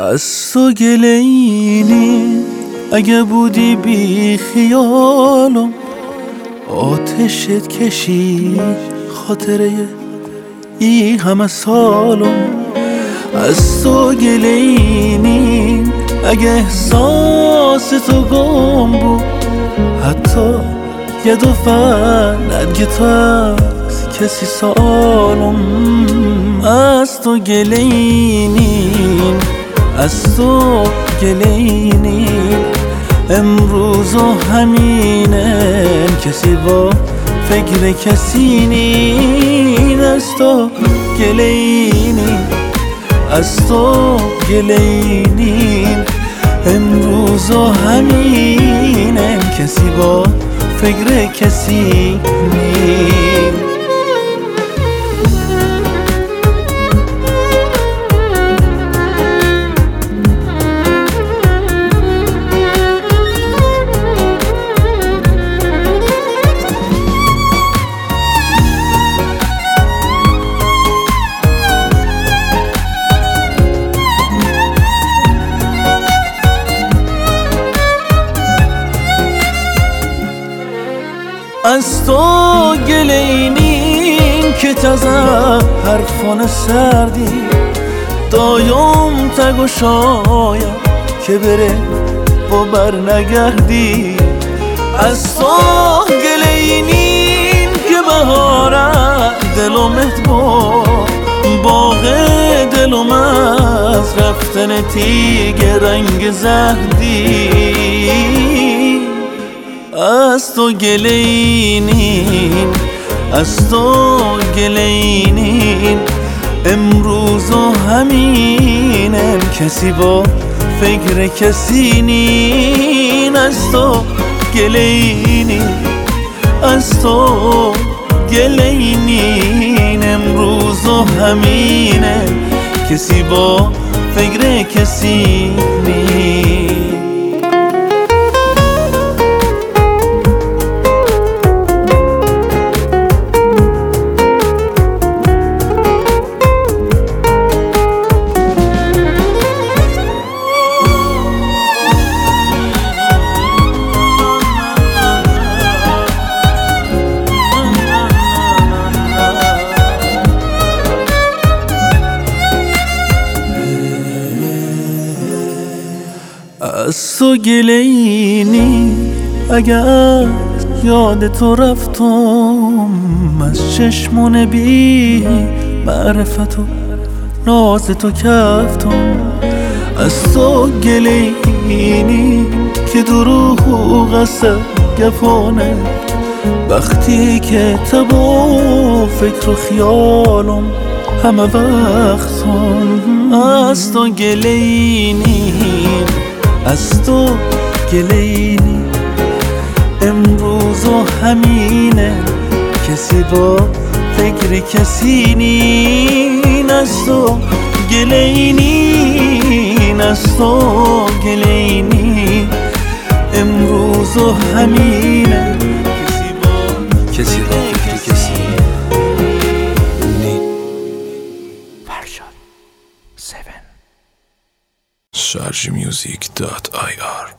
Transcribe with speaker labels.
Speaker 1: از تو گلینی اگه بودی بی خیالم، آتشت کشید خاطره ای همه سالم. از تو گلینی اگه احساس تو گم بود، حتی یه دفعه نگه تو از کسی سالم. از تو گلینی، از تو گلینی، امروز و همینم کسی با فکر کسی نین. از تو گلینی، از تو گلینی، امروز و همینم کسی با فکر کسی نین. از تو گلینین که تازه حرفان سردی دایم تگو شاید که بره با بر نگردی. از تو گلینین که بهاره دلومت باغ دلوم از رفتن تیگ رنگ زهدی. از تو گلینین، از تو گلینین، امروز و همینم کسی با فکر کسی نین. از تو گلینین، از تو گلینین، امروز و همینم کسی با فکر کسی نین. از تو گلینی اگر یاد تو رفتم، از چشمون بی معرفت و ناز تو کفتم. از تو گلینی که دروغ است گفانه وقتی که تب و فکر و خیالم همه وقتم. از تو گلینی، از تو گلینی، امروز و همینه کسی با فکر کسی نین. از تو گلینی، از تو گلینی، امروز و همینه کسی با فکر کسی نین.
Speaker 2: Sharjmusic.ir